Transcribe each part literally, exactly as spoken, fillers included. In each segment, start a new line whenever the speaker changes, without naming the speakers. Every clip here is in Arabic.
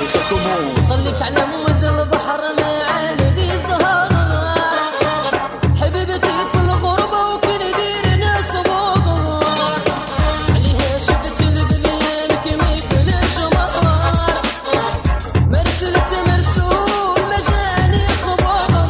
خليك على موج البحر ما عندي زهر حبيبتي في الغربة وكن دير ناس بغار عليها شفت البليان كيما في الجمار مرسلت مرسول ما جاني خبار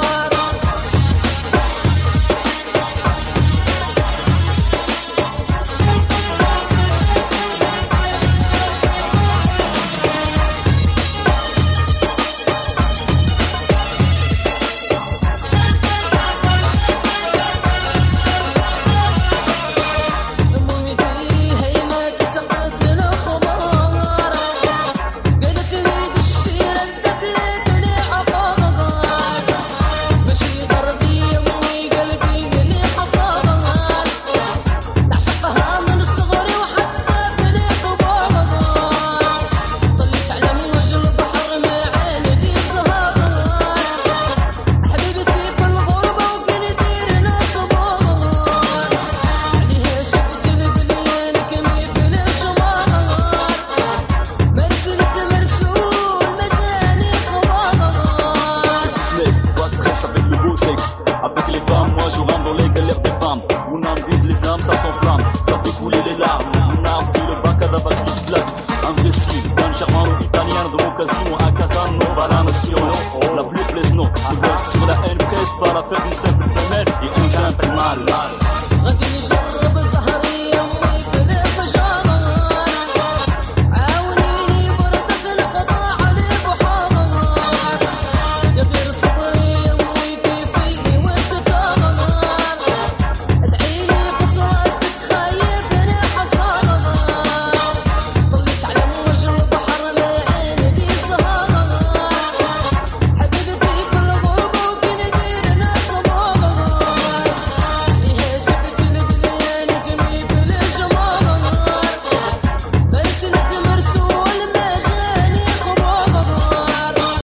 Avec les femmes, moi je rentre dans les galères des femmes. Mon âme vise les flammes, ça s'enflamme. Ça fait couler les larmes. Mon âme c'est le bacada qui claque. Investi dans le charmant italien de mon casino à Casanova, la nation. La pluie plaise non. Je bosse sur la haine, presse par la fête d'une simple femelle et un simple mal.